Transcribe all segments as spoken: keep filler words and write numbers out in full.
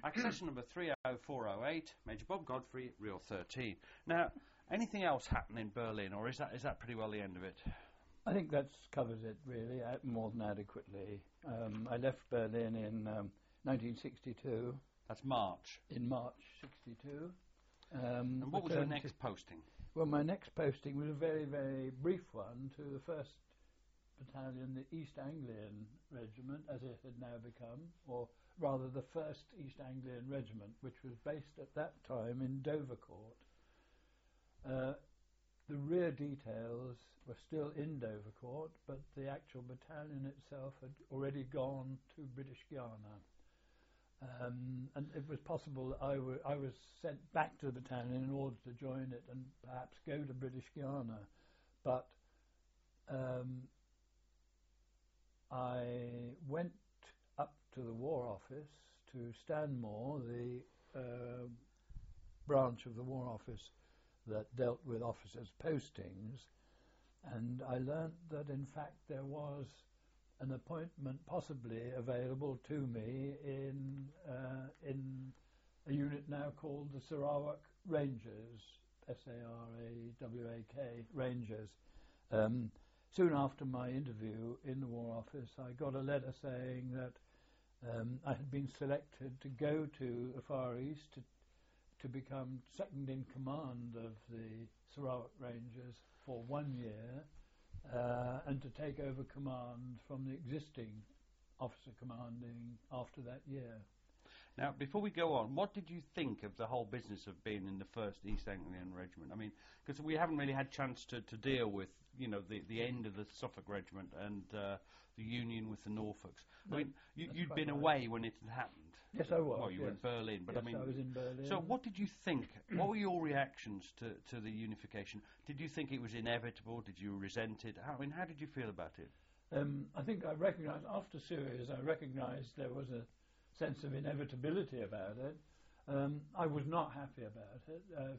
Accession number three oh four oh eight, Major Bob Godfrey, Reel thirteen. Now, anything else happen in Berlin, or is that is that pretty well the end of it? I think that covers it, really, uh, more than adequately. Um, I left Berlin in um, nineteen sixty-two. That's March. In March sixty-two. Um, and what was your next posting? Well, my next posting was a very, very brief one to the first Battalion, the East Anglian Regiment, as it had now become, or rather the first East Anglian Regiment, which was based at that time in Dovercourt. Uh, the rear details were still in Dovercourt, but the actual battalion itself had already gone to British Guiana. Um, and it was possible that I, w- I was sent back to the battalion in order to join it and perhaps go to British Guiana. But um, I went up to the War Office, to Stanmore, the uh, branch of the War Office that dealt with officers' postings, and I learnt that in fact there was an appointment possibly available to me in uh, in a unit now called the Sarawak Rangers, S A R A W A K Rangers. Um, soon after my interview in the War Office, I got a letter saying that um, I had been selected to go to the Far East to, to become second in command of the Sarawak Rangers for one year, Uh, and to take over command from the existing officer commanding after that year. Now, before we go on, what did you think of the whole business of being in the first East Anglian Regiment? I mean, because we haven't really had chance to, to deal with, you know, the, the end of the Suffolk Regiment and uh, the union with the Norfolks. No, I mean, you, you'd been right. away when it had happened. Yes, I was. Well, you yes. were in Berlin, but yes, I mean, I was in Berlin. So, what did you think? What were your reactions to, to the unification? Did you think it was inevitable? Did you resent it? How, I mean, how did you feel about it? Um, I think I recognised after Suez, I recognised there was a sense of inevitability about it. Um, I was not happy about it. Uh,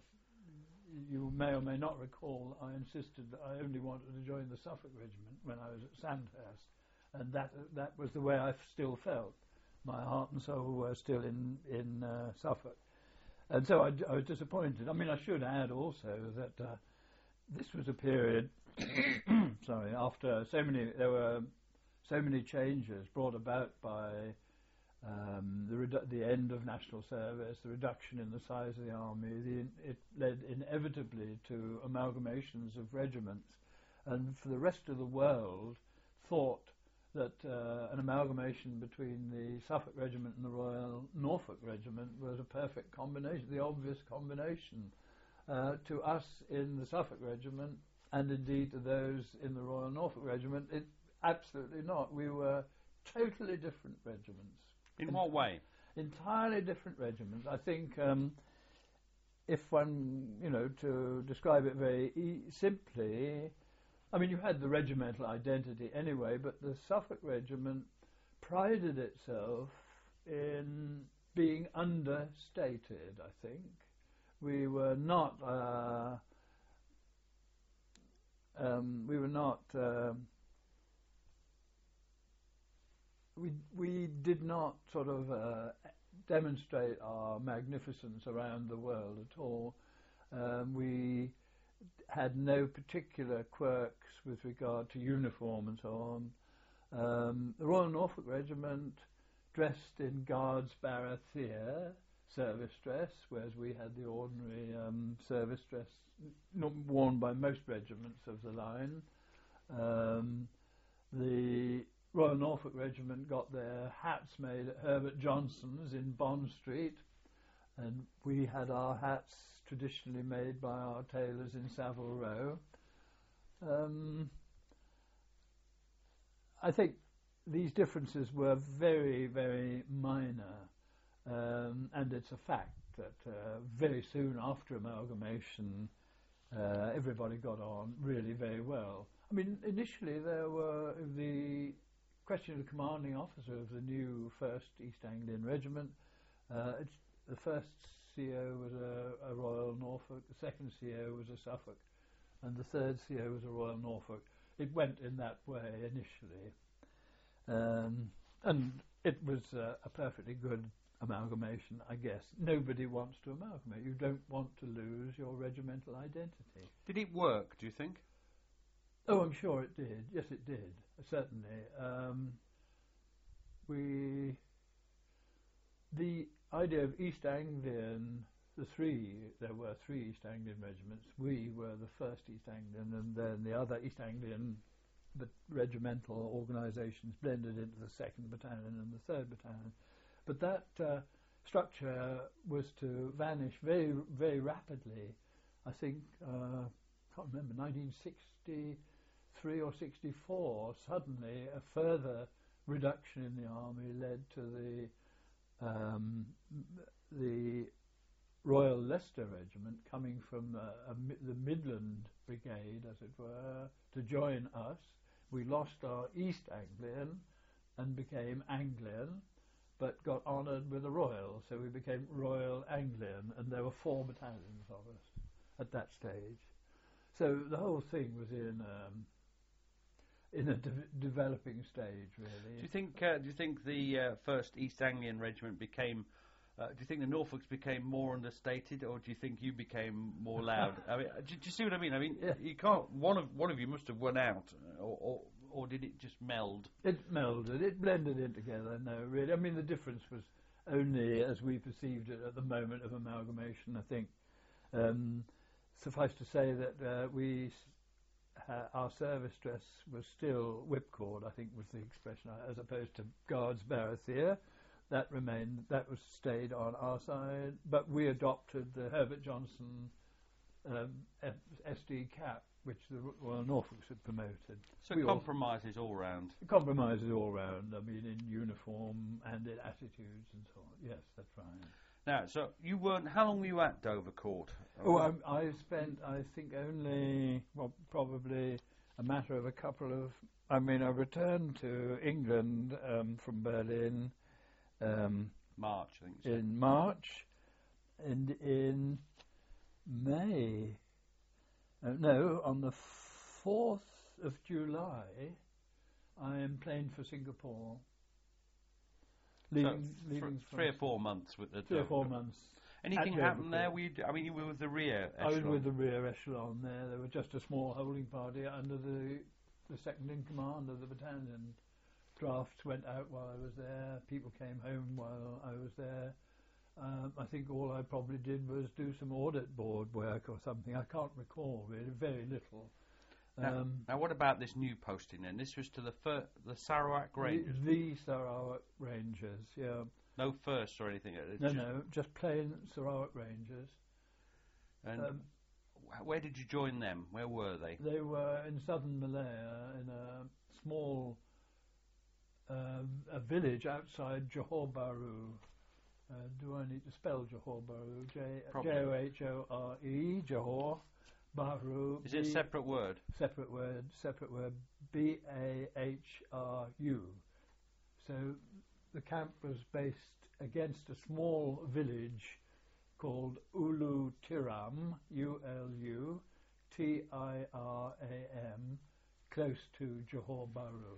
you may or may not recall, I insisted that I only wanted to join the Suffolk Regiment when I was at Sandhurst, and that uh, that was the way I still felt. My heart and soul were still in in uh, Suffolk, and so I, d- I was disappointed. I mean, I should add also that uh, this was a period, sorry, after so many there were so many changes brought about by Um, the, redu- the end of national service, the reduction in the size of the army, the in- it led inevitably to amalgamations of regiments, and for the rest of the world thought that uh, an amalgamation between the Suffolk Regiment and the Royal Norfolk Regiment was a perfect combination, the obvious combination. Uh, to us in the Suffolk Regiment, and indeed to those in the Royal Norfolk Regiment, it absolutely not. We were totally different regiments. In what way? Entirely different regiments. I think um, if one, you know, to describe it very e- simply, I mean, you had the regimental identity anyway, but the Suffolk Regiment prided itself in being understated, I think. We were not, uh, um, we were not, uh, We we did not sort of uh, demonstrate our magnificence around the world at all. Um, we had no particular quirks with regard to uniform and so on. Um, the Royal Norfolk Regiment dressed in Guards' Barathea service dress, whereas we had the ordinary um, service dress not worn by most regiments of the line. Um, the Royal Norfolk Regiment got their hats made at Herbert Johnson's in Bond Street, and we had our hats traditionally made by our tailors in Savile Row. Um, I think these differences were very, very minor, um, and it's a fact that uh, very soon after amalgamation, uh, everybody got on really very well. I mean, initially there were the question of the commanding officer of the new first East Anglian Regiment. Uh, it's, the first C O was a, a Royal Norfolk, the second C O was a Suffolk, and the third C O was a Royal Norfolk. It went in that way initially, um, and it was uh, a perfectly good amalgamation, I guess. Nobody wants to amalgamate. You don't want to lose your regimental identity. Did it work, do you think? Oh, I'm sure it did. Yes, it did, certainly. Um, we, the idea of East Anglian, the three, there were three East Anglian regiments. We were the first East Anglian, and then the other East Anglian but regimental organisations blended into the second battalion and the third battalion. But that uh, structure was to vanish very, very rapidly. I think, uh, I can't remember, nineteen sixty-three or sixty-four, suddenly a further reduction in the army led to the um, the Royal Leicester Regiment coming from uh, a mi the Midland Brigade, as it were, to join us. We lost our East Anglian and became Anglian, but got honoured with a Royal, so we became Royal Anglian, and there were four battalions of us at that stage. So the whole thing was in um, in a de developing stage, really. Do you think? Uh, do you think the uh, first East Anglian Regiment became? Uh, do you think the Norfolks became more understated, or do you think you became more loud? I mean, do, do you see what I mean? I mean, yeah. you can't. One of one of you must have won out, or, or or did it just meld? It melded. It blended in together. No, really. I mean, the difference was only as we perceived it at the moment of amalgamation. I think. Um, suffice to say that uh, we. Uh, our service dress was still whipcord, I think was the expression, as opposed to Guards Barretier. That remained, that was stayed on our side, but we adopted the Herbert Johnson um, S D cap, which the Royal Norfolks had promoted. So we compromises all round. Compromises all round, I mean, in uniform and in attitudes and so on. Yes, that's right. Now, so you weren't, how long were you at Dovercourt? Oh, I, I spent, I think, only, well, probably a matter of a couple of, I mean, I returned to England um, from Berlin um, March, I think. So. In March, and in May, uh, no, on the fourth of July, I am playing for Singapore. Leaving, so leaving three or four months with the three or four months. Anything happened there? Were you, I mean, you were with the rear echelon. I was with the rear echelon there. There was just a small holding party under the the second in command of the battalion. Drafts went out while I was there. People came home while I was there. Um, I think all I probably did was do some audit board work or something. I can't recall really. Very little. Now, um, now what about this new posting then? This was to the fir the Sarawak Rangers? The, the Sarawak Rangers, yeah. No first or anything? It's no, just no, just plain Sarawak Rangers. And um, where did you join them? Where were they? They were in southern Malaya, in a small um, a village outside Johor Bahru. Uh, do I need to spell Johor Bahru? J O H O R E, Johor. Bahru. Is it a separate word? Separate word, separate word, B A H R U. So the camp was based against a small village called Ulu Tiram, U L U T I R A M, close to Johor Bahru.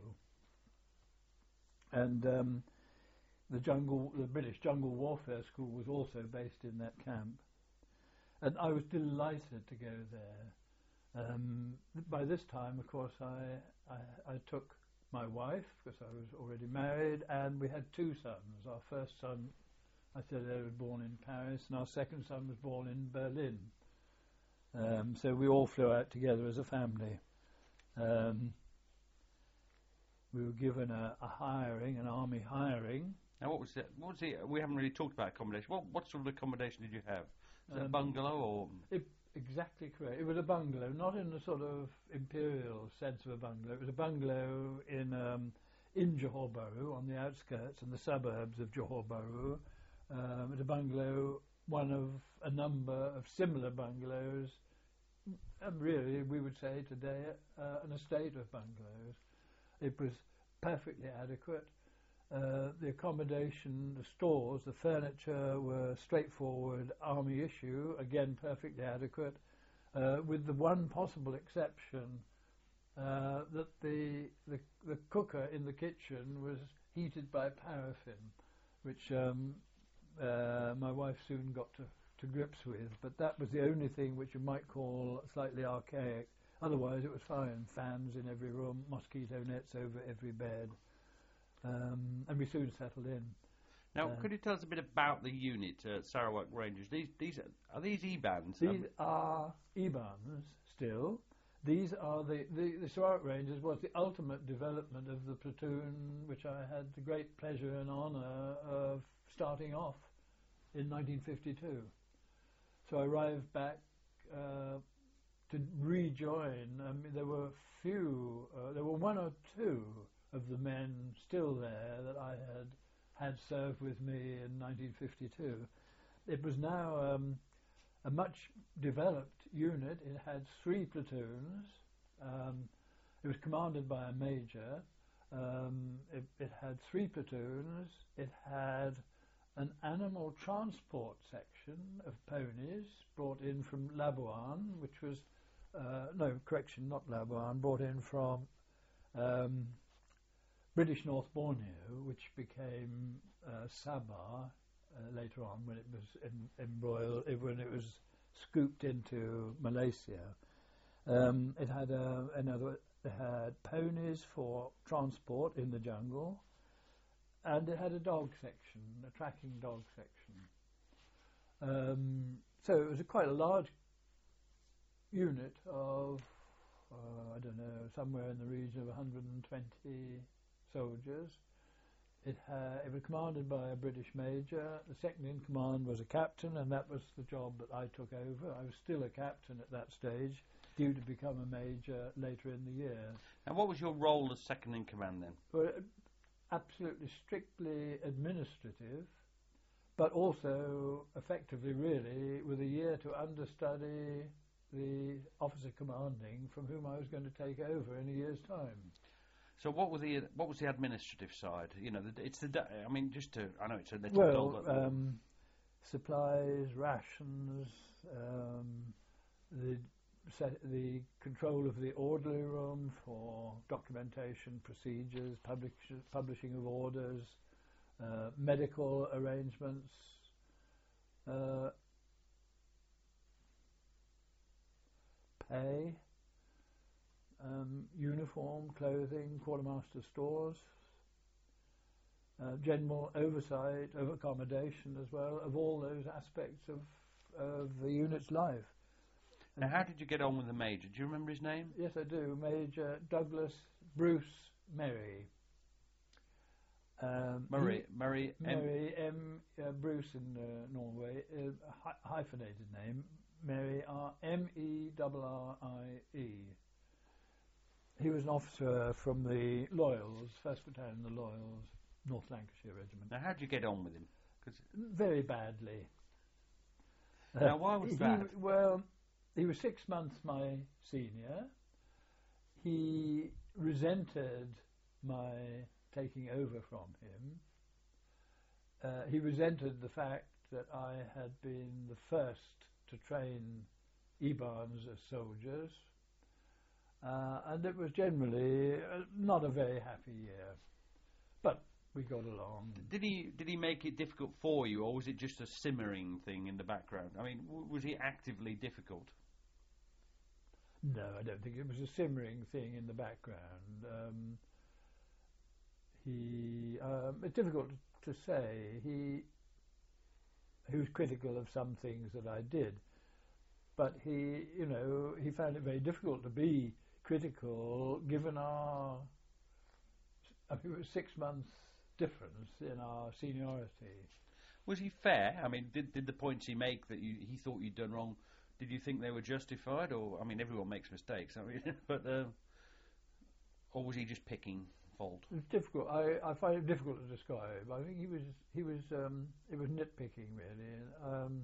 And um, the jungle, the British Jungle Warfare School was also based in that camp. And I was delighted to go there. Um, by this time, of course, I, I, I took my wife, because I was already married, and we had two sons. Our first son, I said, they was born in Paris, and our second son was born in Berlin. Um, so we all flew out together as a family. Um, we were given a, a hiring, an army hiring. Now, what was it? What was it? We haven't really talked about accommodation. What, what sort of accommodation did you have? Was it Um, a bungalow or? It, exactly correct. It was a bungalow, not in the sort of imperial sense of a bungalow. It was a bungalow in um, in Johor Bahru, on the outskirts and the suburbs of Johor Bahru. Um, it was a bungalow, one of a number of similar bungalows. And really, we would say today, uh, an estate of bungalows. It was perfectly adequate. Uh, the accommodation, the stores, the furniture were straightforward army issue, again perfectly adequate, uh, with the one possible exception uh, that the, the the cooker in the kitchen was heated by paraffin, which um, wife soon got to, to grips with, but that was the only thing which you might call slightly archaic. Otherwise, it was fine. Fans in every room, mosquito nets over every bed, um, and we soon settled in. Now, Uh, could you tell us a bit about the unit at Sarawak Rangers? These, these are, are these E-bands? These Um, are E-bands still. These are the, the, the Sarawak Rangers was the ultimate development of the platoon which I had the great pleasure and honour of starting off in nineteen fifty-two. So I arrived back uh, to rejoin. I mean, there were few, uh, there were one or two of the men still there that I had had served with me in nineteen fifty-two. It was now um, a much developed unit. It had three platoons. Um, it was commanded by a major. Um, it, it had three platoons. It had an animal transport section of ponies brought in from Labuan, which was, uh, no, correction, not Labuan, brought in from um, British North Borneo, which became uh, Sabah uh, later on when it was em- embroiled, when it was scooped into Malaysia. Um, it had uh, another. It had ponies for transport in the jungle, and it had a dog section, a tracking dog section. Um, so it was a quite a large unit of, uh, I don't know, somewhere in the region of one hundred twenty soldiers. It, ha- it was commanded by a British major. The second in command was a captain, and that was the job that I took over. I was still a captain at that stage, due to become a major later in the year. and what was your role as second in command then? Well, absolutely strictly administrative, but also effectively, really, with a year to understudy the officer commanding from whom I was going to take over in a year's time. So what was the what was the administrative side? You know, the, it's the. da- I mean, just to I know it's a little Well, dull, but um, supplies, rations, um, the set, the control of the orderly room for documentation, procedures, publish, publishing of orders, uh, medical arrangements, uh, pay, um, uniform, clothing, quartermaster stores, uh, general oversight of accommodation as well, of all those aspects of, of the unit's life. now, how did you get on with the major? Do you remember his name? Yes, I do. Major Douglas Bruce Merry. Um, Murray. he- Murray. M- Merry M. Uh, Bruce in uh, Norway, uh, hy- hyphenated name. Merry R M E R R I E. He was an officer from the Loyals, first Battalion, the Loyals, North Lancashire Regiment. now, how did you get on with him? 'Cause- Very badly. Now, why was he, that? Well, he was six months my senior. He resented my taking over from him. Uh, he resented the fact that I had been the first to train E-bands as soldiers. Uh, and it was generally uh, not a very happy year. But we got along. Did he did he make it difficult for you, or was it just a simmering thing in the background? I mean, w- was he actively difficult? No, I don't think it was a simmering thing in the background. Um, he, um, it's difficult to say. He, he was critical of some things that I did, but he, you know, he found it very difficult to be critical given our, I mean, it was six months difference in our seniority. Was he fair? I mean, did did the points he make that you, he thought you'd done wrong? Did you think they were justified, or I mean, everyone makes mistakes, I mean, but uh, or was he just picking fault? It's difficult. I, I find it difficult to describe. I think he was he was um, it was nitpicking really. Um,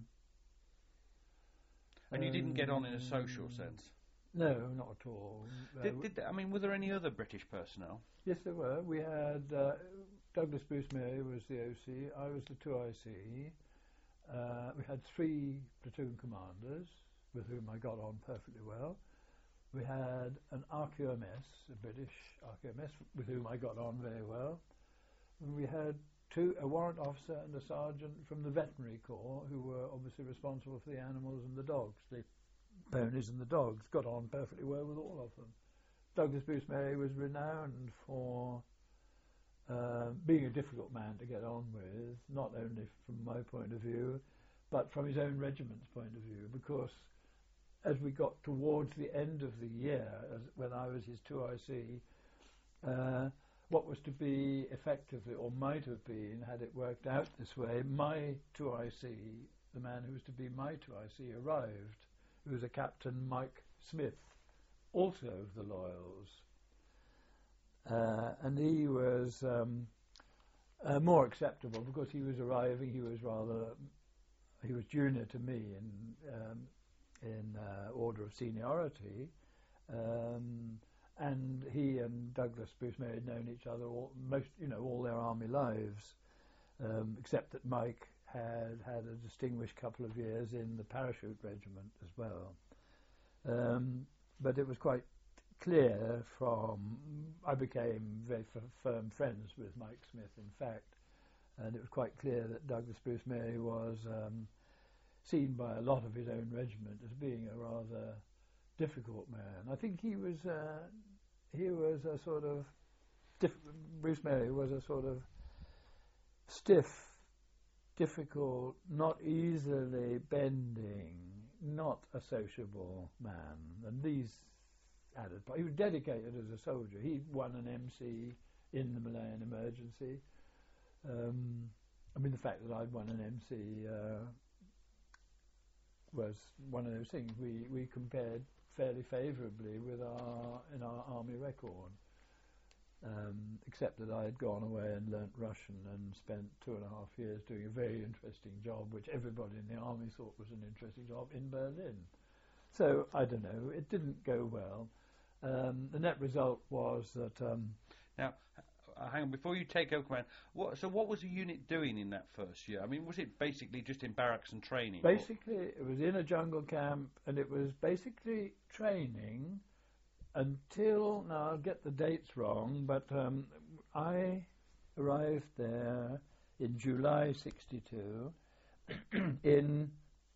And you didn't get on in a um, social sense. No, not at all. Uh, Did, did I mean, were there any other British personnel? yes, there were. We had uh, Douglas Bruce Murray was the O C. I was the two I C. Uh, we had three platoon commanders with whom I got on perfectly well. We had an R Q M S, a British R Q M S, with whom I got on very well. And we had two, a warrant officer and a sergeant from the veterinary corps, who were obviously responsible for the animals and the dogs. The ponies and the dogs got on perfectly well with all of them. Douglas Bruce Mary was renowned for uh, being a difficult man to get on with, not only from my point of view, but from his own regiment's point of view, because as we got towards the end of the year, as when I was his two I C, uh, what was to be effectively, or might have been, had it worked out this way, my two I C, the man who was to be my two I C, arrived, who was a Captain Mike Smith, also of the Loyals. Uh, and he was um, uh, more acceptable because he was arriving, he was rather, he was junior to me in, um, in uh, order of seniority. Um, And he and Douglas Bruce Mary had known each other all, most, you know, all their army lives, um, except that Mike had had a distinguished couple of years in the parachute regiment as well. Um, but it was quite clear from, I became very f- firm friends with Mike Smith, in fact, and it was quite clear that Douglas Bruce Mary was um, seen by a lot of his own regiment as being a rather difficult man. I think he was uh, he was a sort of diff- Bruce Mary was a sort of stiff, difficult, not easily bending, not a sociable man. And these added, but he was dedicated as a soldier. He won an M C in the Malayan emergency. Um, I mean, the fact that I'd won an M C uh, was one of those things. We we compared fairly favourably with our in our army record, um, except that I had gone away and learnt Russian and spent two and a half years doing a very interesting job, which everybody in the army thought was an interesting job, in Berlin. So I don't know, it didn't go well. Um, the net result was that. Um, now, uh, hang on, before you take over command, what, so what was the unit doing in that first year? I mean, was it basically just in barracks and training? Basically, it was in a jungle camp, and it was basically training until, now I'll get the dates wrong, but um, I arrived there in July sixty-two, in,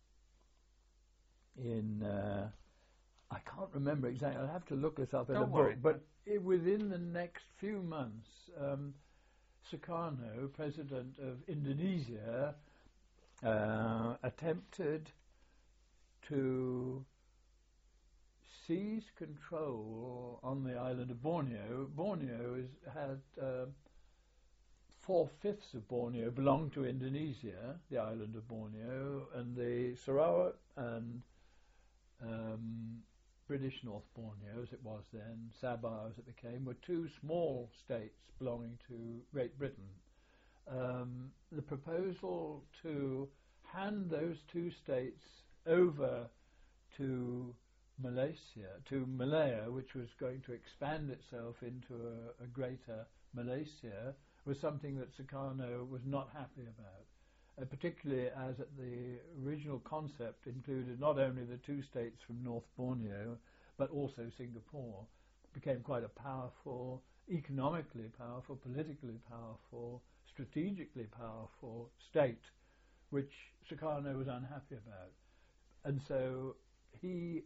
in uh, I can't remember exactly, I'll have to look this up in Don't the worry. book, but it, within the next few months, um, Sukarno, president of Indonesia, uh, attempted to seize control on the island of Borneo. Borneo is, had uh, four-fifths of Borneo belonged to Indonesia, the island of Borneo, and the Sarawak and um, British North Borneo, as it was then, Sabah as it became, were two small states belonging to Great Britain. Um, the proposal to hand those two states over to Malaysia, to Malaya, which was going to expand itself into a, a greater Malaysia, was something that Sukarno was not happy about. Uh, particularly as the original concept included not only the two states from North Borneo, but also Singapore. It became quite a powerful, economically powerful, politically powerful, strategically powerful state, which Sukarno was unhappy about. And so he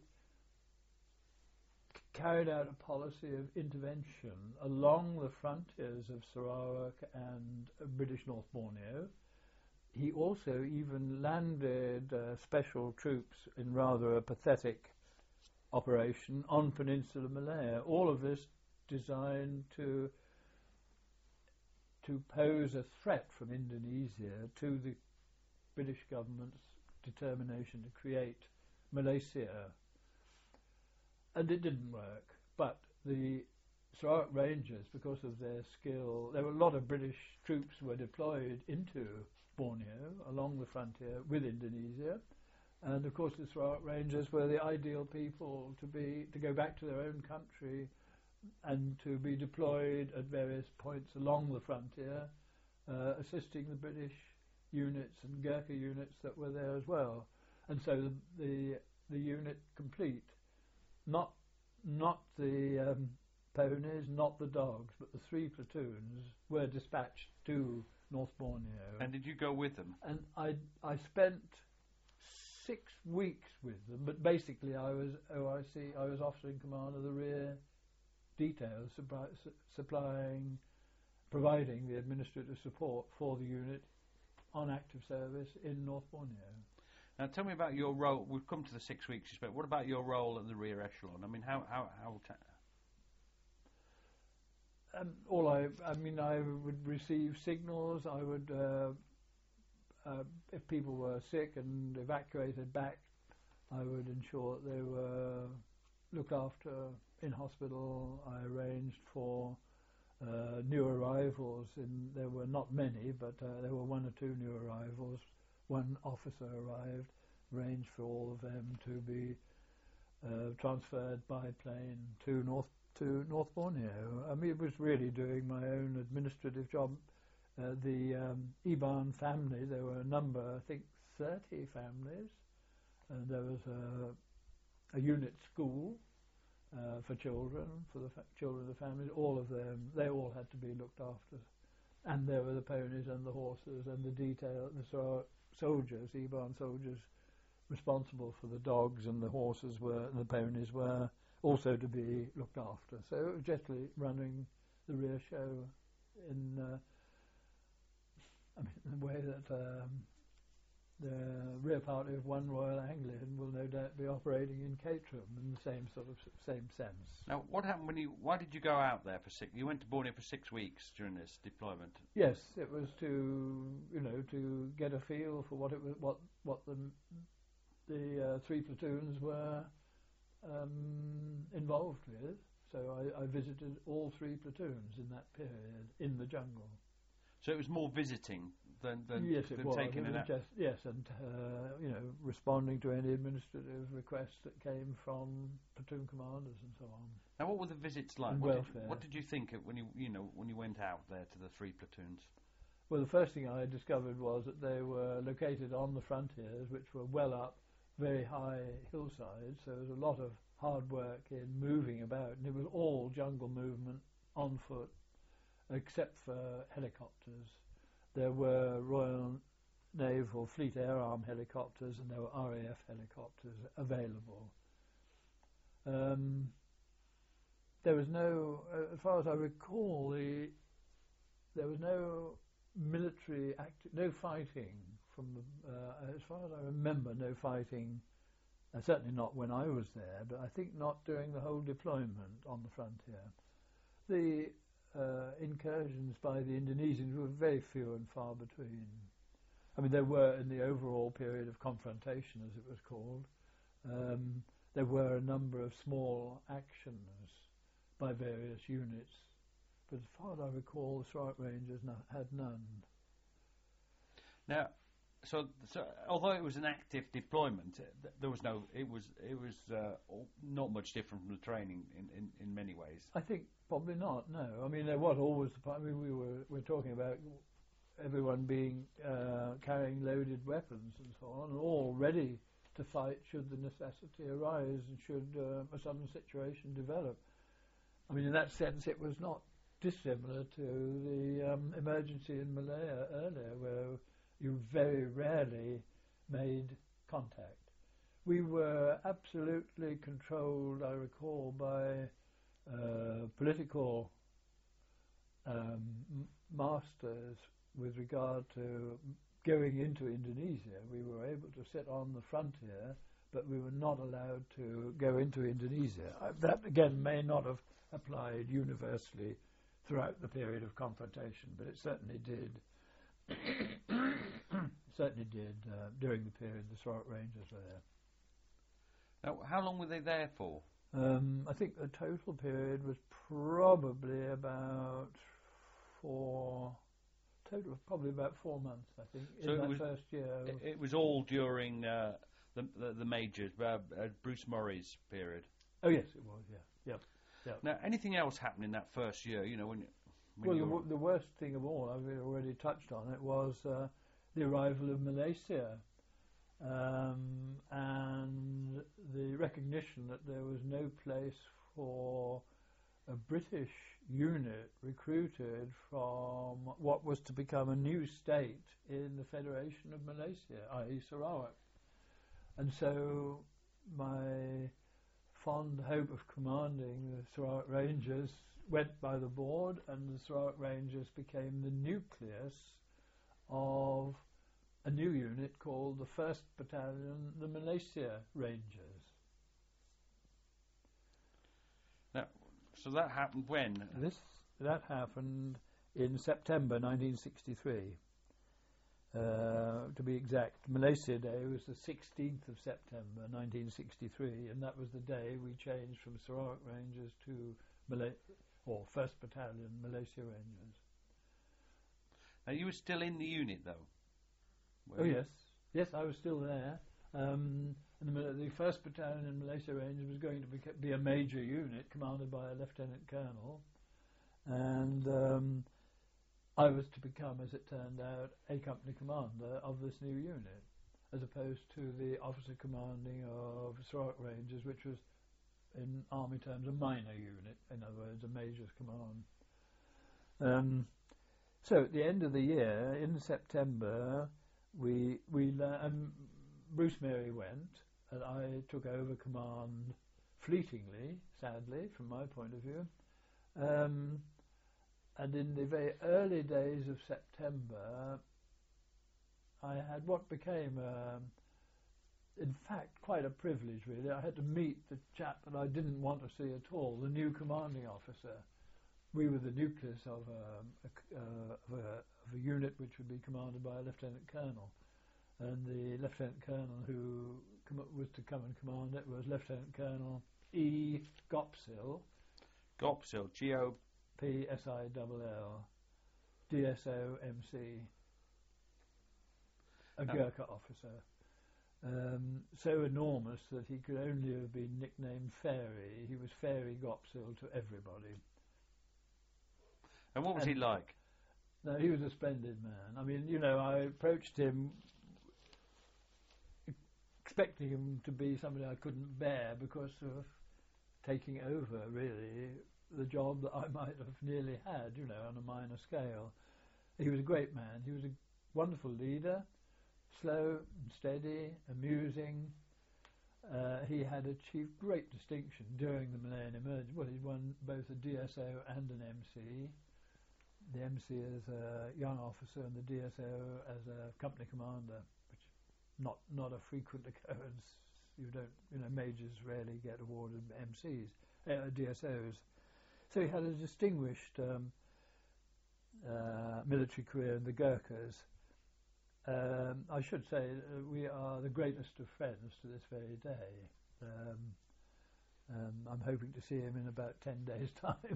c- carried out a policy of intervention along the frontiers of Sarawak and uh, British North Borneo. He also even landed uh, special troops in rather a pathetic operation on Peninsula Malaya. All of this designed to to pose a threat from Indonesia to the British government's determination to create Malaysia. And it didn't work. But the Sarawak Rangers, because of their skill, there were a lot of British troops were deployed into Borneo along the frontier with Indonesia, and of course the Sarawak Rangers were the ideal people to be to go back to their own country and to be deployed at various points along the frontier, uh, assisting the British units and Gurkha units that were there as well. And so the the, the unit complete, not not the um, ponies, not the dogs, but the three platoons were dispatched to North Borneo. And did you go with them? And I I spent six weeks with them, but basically I was O I C, I was officer in command of the rear details, supply, su- supplying, providing the administrative support for the unit on active service in North Borneo. Now tell me about your role. We've come to the six weeks you spent. What about your role at the rear echelon? I mean, how how how? Ta- Um, all I, I mean, I would receive signals. I would, uh, uh, if people were sick and evacuated back, I would ensure that they were looked after in hospital. I arranged for uh, new arrivals. In, there were not many, but uh, there were one or two new arrivals. One officer arrived, arranged for all of them to be uh, transferred by plane to North to North Borneo. I mean, it was really doing my own administrative job. Uh, the um, Iban family, there were a number, I think thirty families, and there was a, a unit school uh, for children, for the fa- children of the families. All of them, they all had to be looked after. And there were the ponies and the horses and the detail, the so- soldiers, Iban soldiers, responsible for the dogs, and the horses were, and the ponies were also to be looked after. So it was just running the rear show in, uh, I mean, in the way that um, the rear party of One Royal Anglian will no doubt be operating in Caterham in the same sort of same sense. Now, what happened when you? Why did you go out there for six? You went to Borneo for six weeks during this deployment. Yes, it was to you know to get a feel for what it was, what what the the uh, three platoons were um, involved with. So I, I visited all three platoons in that period in the jungle. So it was more visiting than than, yes, it than was. taking It an was act. just, yes, and uh, you know, responding to any administrative requests that came from platoon commanders and so on. Now, what were the visits like? And What did, welfare. you, what did you think of when you you know when you went out there to the three platoons? Well, the first thing I discovered was that they were located on the frontiers, which were well up very high hillsides. So there was a lot of hard work in moving about, and it was all jungle movement on foot, except for helicopters. There were Royal Naval Fleet Air Arm helicopters, and there were R A F helicopters available. Um, there was no, uh, as far as I recall, the, there was no military act, no fighting from the, uh, as far as I remember, no fighting. Uh, certainly not when I was there, but I think not during the whole deployment on the frontier. The uh, incursions by the Indonesians were very few and far between. I mean, there were, in the overall period of confrontation, as it was called, um, there were a number of small actions by various units, but as far as I recall, the Strike Rangers no, had none. Now, so, so although it was an active deployment, uh, th- there was no. It was it was uh, all- not much different from the training in, in, in many ways. I think probably not. No, I mean there was always the. I mean we were we're talking about everyone being uh, carrying loaded weapons and so on, and all ready to fight should the necessity arise and should uh, a sudden situation develop. I mean in that sense it was not dissimilar to the um, emergency in Malaya earlier, where you very rarely made contact. We were absolutely controlled, I recall, by uh, political um, m- masters with regard to going into Indonesia. We were able to sit on the frontier, but we were not allowed to go into Indonesia. Uh, that, again, may not have applied universally throughout the period of confrontation, but it certainly did. certainly did uh, during the period the Strike Rangers were there. Now, how long were they there for? Um, I think the total period was probably about four, total of probably about four months, I think, So in it that was- first year. It, it was all during uh, the, the the majors, uh, uh, Bruce Murray's period. Oh yes, it was, yeah. Yep. Now, anything else happened in that first year? You know, when, when Well, you the, were, w- the worst thing of all, I've already touched on it, was uh, the arrival of Malaysia um, and the recognition that there was no place for a British unit recruited from what was to become a new state in the Federation of Malaysia, that is. Sarawak. And so my fond hope of commanding the Sarawak Rangers went by the board, and the Sarawak Rangers became the nucleus of a new unit called the first Battalion, the Malaysia Rangers. Now, so that happened when? This that happened in September nineteen sixty-three. Uh, to be exact, Malaysia Day was the sixteenth of September nineteen sixty-three, and that was the day we changed from Sarawak Rangers to Malay or first Battalion Malaysia Rangers. Now, you were still in the unit, though? Oh, yes. Yes, I was still there. Um, and the, the first Battalion in Malaysia Rangers was going to be, be a major unit commanded by a Lieutenant Colonel. And um, I was to become, as it turned out, a company commander of this new unit, as opposed to the officer commanding of Sarawak Rangers, which was, in Army terms, a minor unit, in other words, a major's command. Um, so at the end of the year, in September, we we um, Bruce Mary went, and I took over command fleetingly, sadly, from my point of view. Um, and in the very early days of September, I had what became, um, in fact, quite a privilege, really. I had to meet the chap that I didn't want to see at all, the new commanding officer. We were the nucleus of a, a, uh, of, a, of a unit which would be commanded by a Lieutenant Colonel. And the Lieutenant Colonel who com- was to come and command it was Lieutenant Colonel E. Gopsil. Gopsil, G O P S I L L, D S O M C, a No. Gurkha officer. Um, so enormous that he could only have been nicknamed Fairy. He was Fairy Gopsil to everybody. And what was and he like? No, he was a splendid man. I mean, you know, I approached him expecting him to be somebody I couldn't bear because of taking over, really, the job that I might have nearly had, you know, on a minor scale. He was a great man. He was a wonderful leader, slow and steady, amusing. Uh, he had achieved great distinction during the Malayan emergence. Well, he won both a D S O and an M C. The M C as a young officer and the D S O as a company commander, which not not a frequent occurrence. You don't, you know, majors rarely get awarded M Cs, uh, D S Os. So he had a distinguished um, uh, military career in the Gurkhas. Um, I should say uh, we are the greatest of friends to this very day. Um, um, I'm hoping to see him in about ten days' time.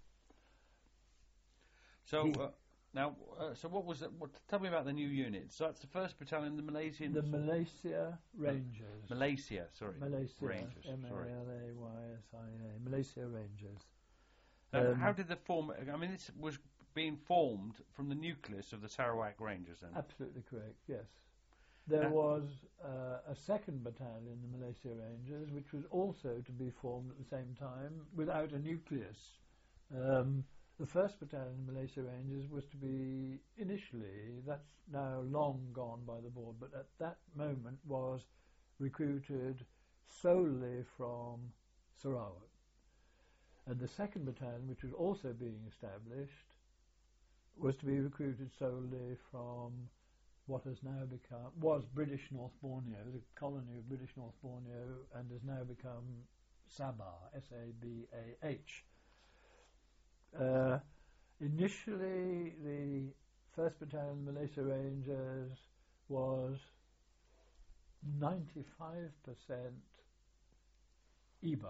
So uh, now, uh, so what was it? What, tell me about the new unit. So that's the first Battalion, the Malaysian. The Malaysia Rangers. Malaysia, sorry. Malaysia Rangers. M A L A Y S I A. Malaysia Rangers. Uh, Um, how did the form? I mean, this was being formed from the nucleus of the Sarawak Rangers, then. Absolutely correct, yes. There Uh, was uh, a second battalion, the Malaysia Rangers, which was also to be formed at the same time without a nucleus. Um, the first battalion, Malaysia Rangers, was to be initially, that's now long gone by the board, but at that moment was recruited solely from Sarawak. And the second battalion, which was also being established, was to be recruited solely from what has now become, was British North Borneo, the colony of British North Borneo, and has now become Sabah, S A B A H. Uh, initially, the first Battalion Malaysia Rangers was ninety-five percent E B A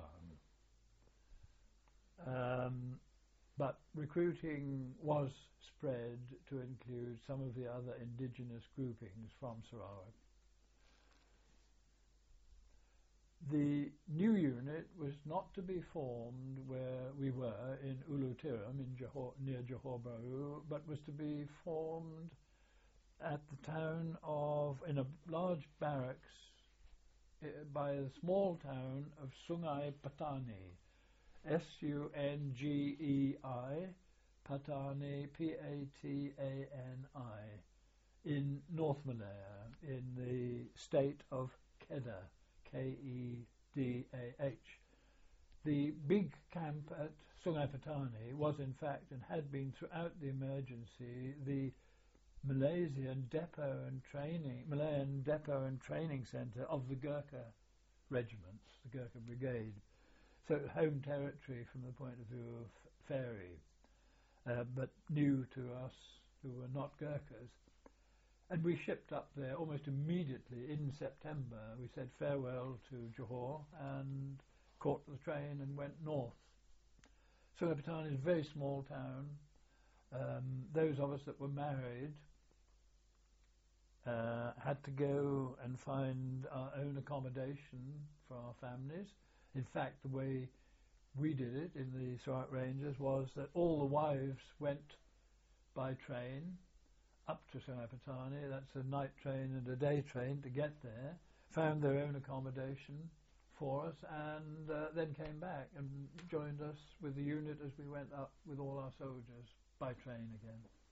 M. Um, but recruiting was spread to include some of the other indigenous groupings from Sarawak. The new unit was not to be formed where we were in Ulu Tiram in Johor, near Johor Bahru, but was to be formed at the town of, in a large barracks uh, by the small town of Sungai Petani, S U N G E I, Patani, P A T A N I, in North Malaya, in the state of Kedah, K E D A H. The big camp at Sungai Petani was in fact, and had been throughout the emergency, the Malaysian depot and training, Malayan depot and training centre of the Gurkha regiments, the Gurkha brigade. So home territory from the point of view of Fairey, uh, but new to us who were not Gurkhas. And we shipped up there almost immediately in September. We said farewell to Johor and caught the train and went north. Sungai Petani is a very small town. Um, those of us that were married uh, had to go and find our own accommodation for our families. In fact, the way we did it in the Sarawak Rangers was that all the wives went by train up to Sungai Petani. That's a night train and a day train to get there, found their own accommodation for us, and uh, then came back and joined us with the unit as we went up with all our soldiers by train again.